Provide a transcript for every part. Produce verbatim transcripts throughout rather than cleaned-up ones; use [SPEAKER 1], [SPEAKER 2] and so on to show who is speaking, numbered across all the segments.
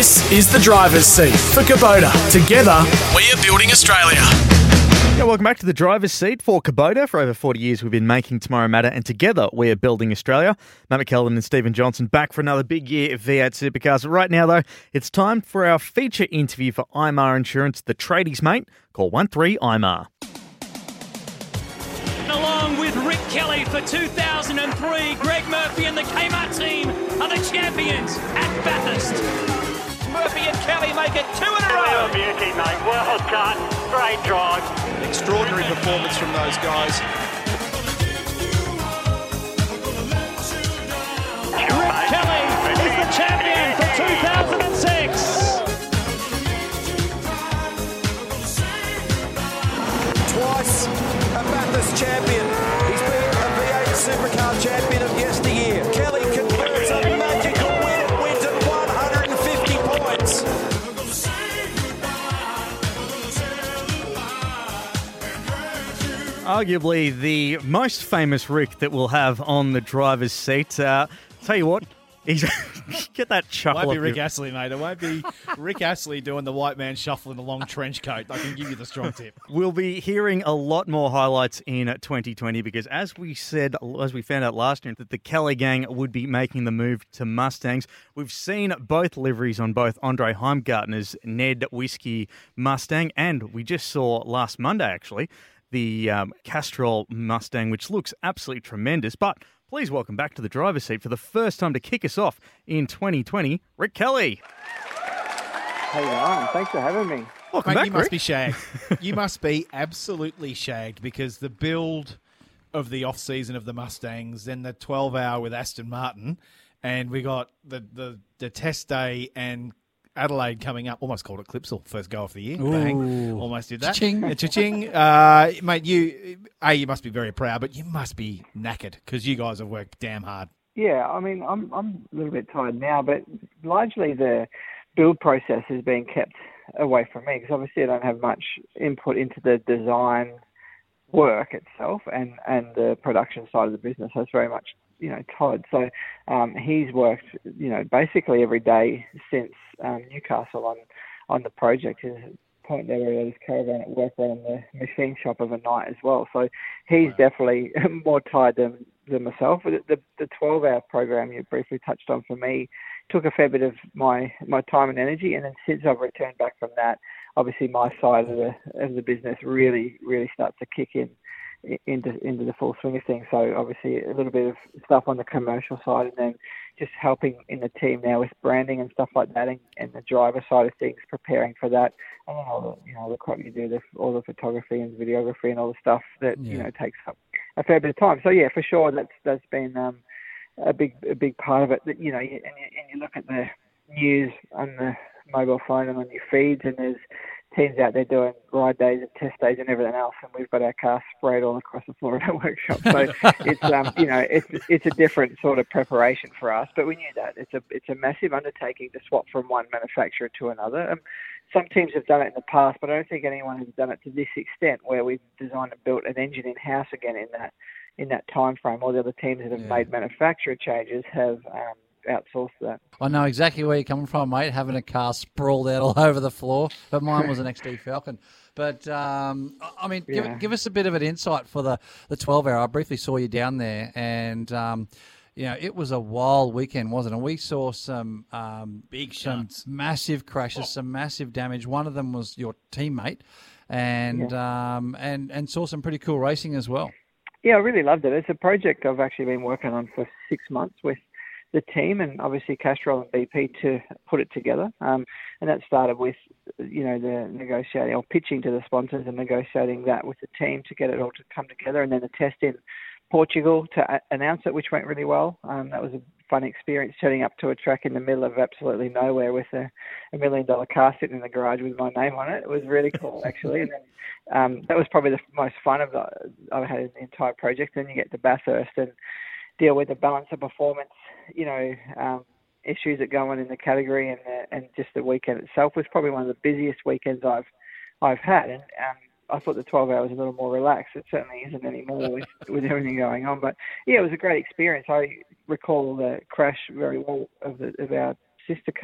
[SPEAKER 1] This is the driver's seat for Kubota. Together, we are building Australia.
[SPEAKER 2] Yeah, welcome back to the driver's seat for Kubota. For over forty years, we've been making tomorrow matter, and together we are building Australia. Matt McKelvin and Stephen Johnson back for another big year of V eight Supercars. Right now, though, it's time for our feature interview for I M A R Insurance, the tradies mate. Call one three I M A R.
[SPEAKER 3] Along with Rick Kelly for two thousand three, Greg Murphy and the Kmart team are the champions at Bathurst. Murphy and Kelly make it two in a row.
[SPEAKER 4] Well, beauty, mate. Well done. Great drive.
[SPEAKER 5] Extraordinary performance from those guys.
[SPEAKER 3] Rick Kelly is the champion for two thousand six.
[SPEAKER 5] Twice a Bathurst champion. He's been a V eight Supercar champion of yesteryear. Kelly converts a magical win, wins at one hundred fifty points.
[SPEAKER 2] Arguably the most famous Rick that we'll have on the driver's seat. Uh, tell you what, he's get that
[SPEAKER 6] It
[SPEAKER 2] chuckle.
[SPEAKER 6] won't be
[SPEAKER 2] off
[SPEAKER 6] Rick
[SPEAKER 2] your-
[SPEAKER 6] Astley, mate. It won't be Rick Astley doing the white man shuffle in the long trench coat. I can give you the strong tip.
[SPEAKER 2] We'll be hearing a lot more highlights in twenty twenty because, as we said, as we found out last year, that the Kelly gang would be making the move to Mustangs. We've seen both liveries on both Andre Heimgartner's Ned Whiskey Mustang, and we just saw last Monday, actually, the um, Castrol Mustang, which looks absolutely tremendous. But please welcome back to the driver's seat for the first time to kick us off in twenty twenty, Rick Kelly.
[SPEAKER 7] Hey, Ryan, thanks for having me.
[SPEAKER 2] Welcome
[SPEAKER 6] Mate,
[SPEAKER 2] back,
[SPEAKER 6] you must
[SPEAKER 2] Rick.
[SPEAKER 6] be shagged. You must be absolutely shagged because the build of the off-season of the Mustangs, then the twelve hour with Aston Martin, and we got the, the, the test day and Adelaide coming up. Almost called it Clipsal, first go of the year. Bang. Almost did that.
[SPEAKER 8] Cha-ching.
[SPEAKER 6] Yeah, cha-ching. Uh, mate, you, A, you must be very proud, but you must be knackered because you guys have worked damn hard.
[SPEAKER 7] Yeah, I mean, I'm I'm a little bit tired now, but largely the build process is being kept away from me because obviously I don't have much input into the design work itself, and, and the production side of the business has very much, you know, Todd. So um, he's worked, you know, basically every day since um, Newcastle on, on the project. His point there where his caravan at work around the machine shop of a night as well. So he's wow. definitely more tired than, than myself. The, the, the twelve hour program you briefly touched on for me took a fair bit of my, my time and energy. And then since I've returned back from that, obviously my side of the, of the business really, really starts to kick in. into into the full swing of things. So obviously a little bit of stuff on the commercial side, and then just helping in the team now with branding and stuff like that, and, and the driver side of things, preparing for that, and then all the, you know, the crap you do, the, all the photography and videography and all the stuff that yeah. you know takes up a fair bit of time. So yeah, for sure that's that's been um, a big a big part of it. That you know, and you, and you look at the news on the mobile phone and on your feeds, and there's teams out there doing ride days and test days and everything else, and we've got our car sprayed all across the floor of our workshop. So it's um, you know it's it's a different sort of preparation for us, but we knew that it's a it's a massive undertaking to swap from one manufacturer to another. Um, some teams have done it in the past, but I don't think anyone has done it to this extent, where we've designed and built an engine in house again in that in that time frame. All the other teams that have yeah. made manufacturer changes have Um, outsource that.
[SPEAKER 8] I know exactly where you're coming from, mate, having a car sprawled out all over the floor, but mine was an X D Falcon. But, um, I mean, yeah. give, give us a bit of an insight for the, the twelve hour. I briefly saw you down there, and, um, you know, it was a wild weekend, wasn't it? And we saw some um,
[SPEAKER 6] big
[SPEAKER 8] some
[SPEAKER 6] shots,
[SPEAKER 8] massive crashes, oh. some massive damage. One of them was your teammate, and, yeah. um, and, and saw some pretty cool racing as well.
[SPEAKER 7] Yeah, I really loved it. It's a project I've actually been working on for six months with the team, and obviously Castrol and B P to put it together. Um, and that started with, you know, the negotiating or pitching to the sponsors and negotiating that with the team to get it all to come together. And then the test in Portugal to a- announce it, which went really well. Um, that was a fun experience, turning up to a track in the middle of absolutely nowhere with a, a million dollar car sitting in the garage with my name on it. It was really cool, actually. And then um, that was probably the most fun of the, I've had in the entire project. Then you get to Bathurst and deal with the balance of performance, you know, um, issues that go on in the category, and the, and just the weekend itself was probably one of the busiest weekends I've I've had. And um, I thought the twelve hours was a little more relaxed. It certainly isn't anymore with, with everything going on. But yeah, it was a great experience. I recall the crash very well of, the, of our sister car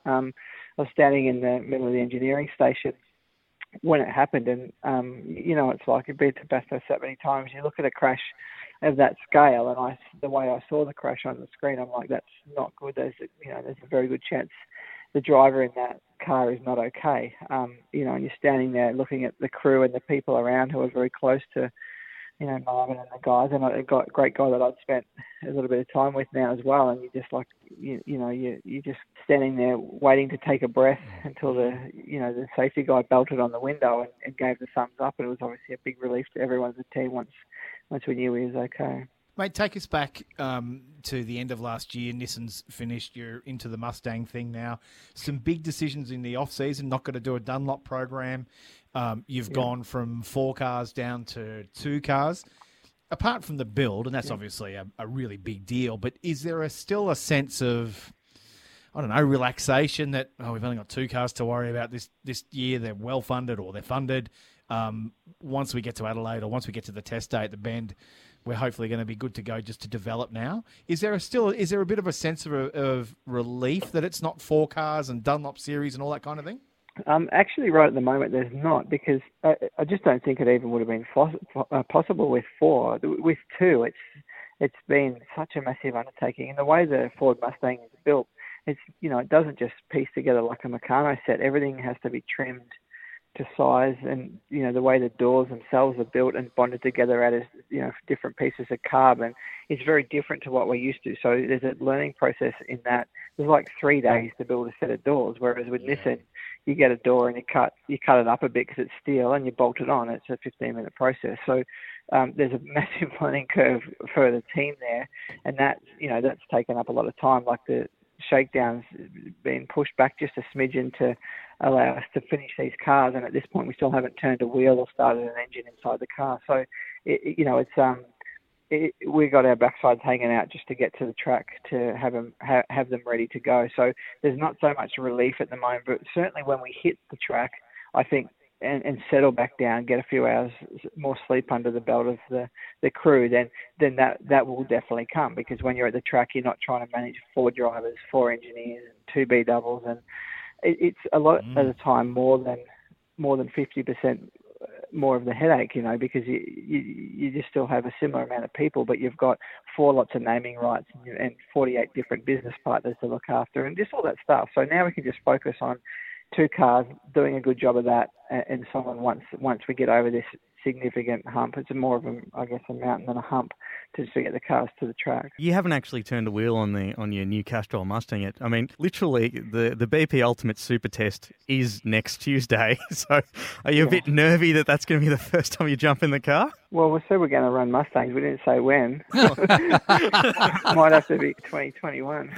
[SPEAKER 7] Um, I was standing in the middle of the engineering station when it happened, and um, you know, it's like, you've been to Bathurst that many times, you look at a crash of that scale, and I, the way I saw the crash on the screen, I'm like, that's not good. There's, you know, there's a very good chance the driver in that car is not okay. Um, you know, and you're standing there looking at the crew and the people around who are very close to, you know, Marvin and the guys, and a got great guy that I'd spent a little bit of time with now as well. And you're just like, you, you know, you you're just standing there waiting to take a breath until the, you know, the safety guy belted on the window and, and gave the thumbs up. And it was obviously a big relief to everyone in the team once once we knew he was okay.
[SPEAKER 6] Mate, take us back um, to the end of last year. Nissan's finished. You're into the Mustang thing now. Some big decisions in the off-season. Not going to do a Dunlop program. Um, you've yeah. gone from four cars down to two cars. Apart from the build, and that's yeah. obviously a, a really big deal, but is there a, still a sense of, I don't know, relaxation that, oh, we've only got two cars to worry about this, this year. They're well-funded or they're funded. Um, once we get to Adelaide or once we get to the test day at the Bend, we're hopefully going to be good to go just to develop now. Is there a still is there a bit of a sense of, of relief that it's not four cars and Dunlop series and all that kind of thing?
[SPEAKER 7] Um, actually, right at the moment, there's not, because I, I just don't think it even would have been fos- uh, possible with four. With two, it's it's been such a massive undertaking. And the way the Ford Mustang is built, it's, you know, it doesn't just piece together like a Meccano set. Everything has to be trimmed to size, and, you know, the way the doors themselves are built and bonded together out of, you know, different pieces of carbon is very different to what we're used to. So there's a learning process in that. There's like three days to build a set of doors, whereas with yeah. Nissan, you get a door and you cut you cut it up a bit because it's steel, and you bolt it on. It's a fifteen minute process. So um, there's a massive learning curve for the team there, and that, you know, that's taken up a lot of time. Like the shakedown's been pushed back just a smidgen to allow us to finish these cars, and at this point we still haven't turned a wheel or started an engine inside the car. So it, you know, it's um. It, we got our backsides hanging out just to get to the track to have them ha, have them ready to go. So there's not so much relief at the moment, but certainly when we hit the track, I think, and, and settle back down, get a few hours more sleep under the belt of the, the crew, then then that that will definitely come, because when you're at the track, you're not trying to manage four drivers, four engineers, and two B doubles, and it, it's a lot mm. at a time more than more than fifty percent. More of the headache, you know, because you, you you just still have a similar amount of people, but you've got four lots of naming rights and, and forty-eight different business partners to look after, and just all that stuff. So now we can just focus on two cars, doing a good job of that, and, and someone once once we get over this significant hump, it's more of a, I guess, a mountain than a hump to just to get the cars to the track.
[SPEAKER 2] You haven't actually turned a wheel on the on your new Castrol Mustang yet. I mean, literally, the, the B P Ultimate Super Test is next Tuesday. So are you yeah. a bit nervy that that's going to be the first time you jump in the car?
[SPEAKER 7] Well, we said we're going to run Mustangs. We didn't say when. Might have to be twenty twenty-one.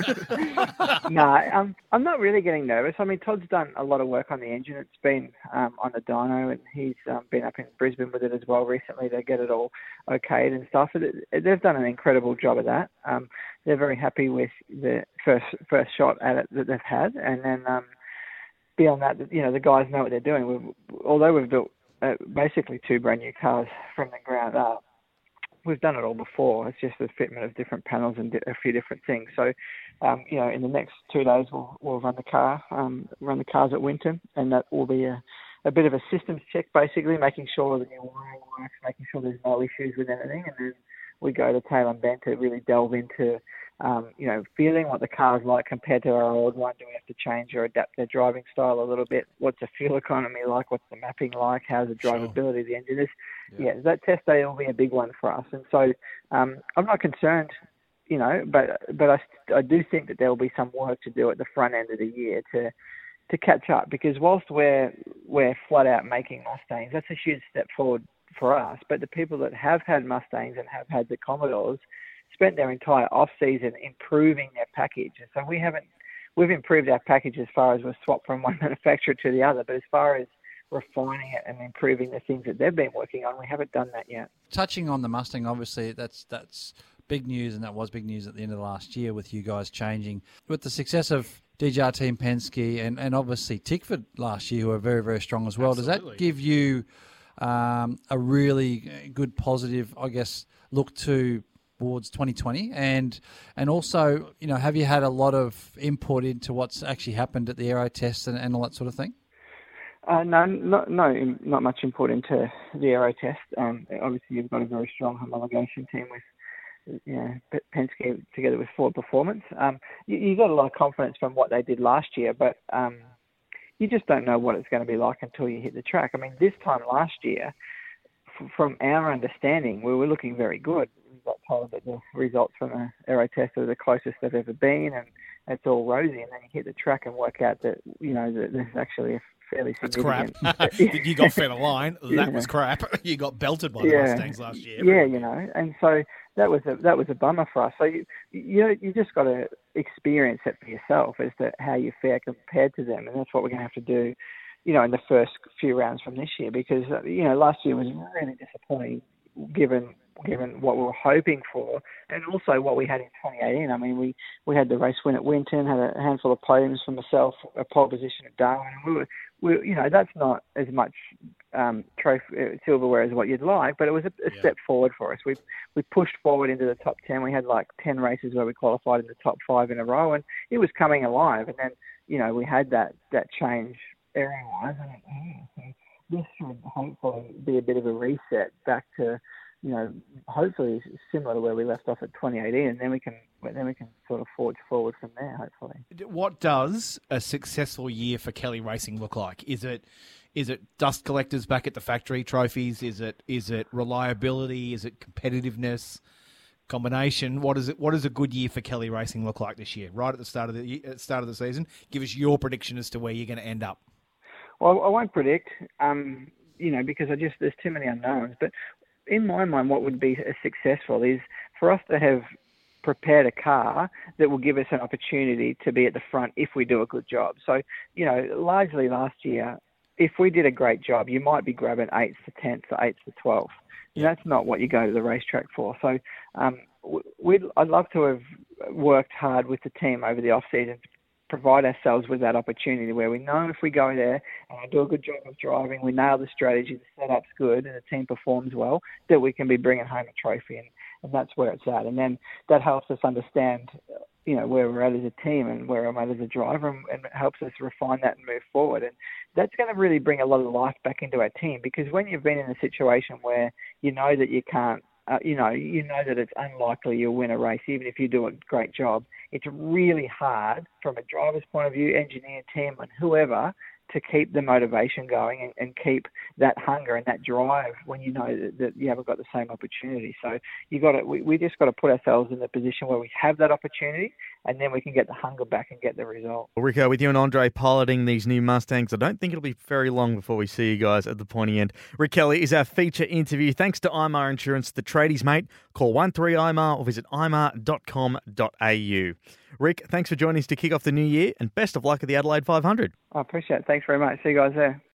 [SPEAKER 7] no, I'm, I'm not really getting nervous. I mean, Todd's done a lot of work on the engine. It's been um, on the dyno, and he's um, been up in Brisbane with it as well recently to get it all okayed and stuff. They've done an incredible job of that. Um, they're very happy with the first first shot at it that they've had, and then um, beyond that, you know, the guys know what they're doing. We've, although we've built uh, basically two brand new cars from the ground up, we've done it all before. It's just the fitment of different panels and a few different things. So, um, you know, in the next two days, we'll we'll run the car, um, run the cars at Winton, and that will be a a bit of a systems check, basically, making sure the new wiring works, making sure there's no issues with anything, and then we go to Tailem Bend to really delve into, um, you know, feeling what the car's like compared to our old one. Do we have to change or adapt their driving style a little bit? What's the fuel economy like? What's the mapping like? How's the drivability sure. of the engine? Is yeah. yeah, that test day will be a big one for us, and so um, I'm not concerned, you know, but but I, I do think that there will be some work to do at the front end of the year to. to catch up, because whilst we're we're flat out making Mustangs, that's a huge step forward for us. But the people that have had Mustangs and have had the Commodores spent their entire off season improving their package, and so we haven't we've improved our package as far as we've swapped from one manufacturer to the other. But as far as refining it and improving the things that they've been working on, we haven't done that yet.
[SPEAKER 8] Touching on the Mustang, obviously that's that's big news, and that was big news at the end of the last year with you guys changing with the success of D J R Team Penske and, and obviously Tickford last year, who were very, very strong as well. Absolutely. Does that give you um, a really good positive, I guess, look to towards twenty twenty? And and also, you know, have you had a lot of input into what's actually happened at the aero tests and, and all that sort of thing?
[SPEAKER 7] Uh, no, not, no, not much input into the aero test. Um, obviously, you've got a very strong homologation team with, you know, Penske together with Ford Performance. Um, you, you got a lot of confidence from what they did last year, but um, you just don't know what it's going to be like until you hit the track. I mean, this time last year, f- from our understanding, we were looking very good. We got told that the results from the aero test are the closest they've ever been, and it's all rosy. And then you hit the track and work out that, you know, that there's actually a fairly
[SPEAKER 6] That's
[SPEAKER 7] significant...
[SPEAKER 6] crap. You got fed a line. That yeah. was crap. You got belted by the
[SPEAKER 7] yeah.
[SPEAKER 6] Mustangs last year.
[SPEAKER 7] Yeah, you know, and so that was a that was a bummer for us. So you you you just got to experience it for yourself as to how you fare compared to them, and that's what we're going to have to do, you know, in the first few rounds from this year, because you know last year was really disappointing given given what we were hoping for, and also what we had in twenty eighteen. I mean, we, we had the race win at Winton, had a handful of podiums for myself, a pole position at Darwin, and we were, we, you know, that's not as much um, trophy uh, silverware as what you'd like, but it was a, a
[SPEAKER 6] yeah.
[SPEAKER 7] step forward for us. We we pushed forward into the top ten. We had like ten races where we qualified in the top five in a row, and it was coming alive. And then, you know, we had that that change area-wise, and it, this should hopefully be a bit of a reset back to, you know, hopefully similar to where we left off at twenty eighteen, and then we can then we can sort of forge forward from there, hopefully.
[SPEAKER 6] What does a successful year for Kelly Racing look like? Is it is it dust collectors back at the factory, trophies? Is it is it reliability? Is it competitiveness? Combination? What is it? What does a good year for Kelly Racing look like this year? Right at the start of the at the start of the season, give us your prediction as to where you're going to end up.
[SPEAKER 7] Well, I won't predict, um, you know, because I just there's too many unknowns, but in my mind, what would be successful is for us to have prepared a car that will give us an opportunity to be at the front if we do a good job. So, you know, largely last year, if we did a great job, you might be grabbing eights to tenths or eights to twelfth. Yeah. That's not what you go to the racetrack for. So um, we'd, I'd love to have worked hard with the team over the off-season to provide ourselves with that opportunity where we know if we go there and I do a good job of driving, we nail the strategy, the setup's good, and the team performs well, that we can be bringing home a trophy, and, and that's where it's at. And then that helps us understand, you know, where we're at as a team and where I'm at as a driver, and, and it helps us refine that and move forward. And that's going to really bring a lot of life back into our team, because when you've been in a situation where you know that you can't, Uh, you know, you know that it's unlikely you'll win a race, even if you do a great job. It's really hard from a driver's point of view, engineer, team, and whoever, to keep the motivation going and, and keep that hunger and that drive when you know that, that you haven't got the same opportunity. So you got to, we, we just got to put ourselves in the position where we have that opportunity, and then we can get the hunger back and get the result.
[SPEAKER 2] Well, Rico, with you and Andre piloting these new Mustangs, I don't think it'll be very long before we see you guys at the pointy end. Rick Kelly is our feature interview. Thanks to I M A R Insurance, the tradies, mate. Call one three I M A R or visit I M A R dot com dot A U. Rick, thanks for joining us to kick off the new year, and best of luck at the Adelaide five hundred.
[SPEAKER 7] I appreciate it. Thanks very much. See you guys there.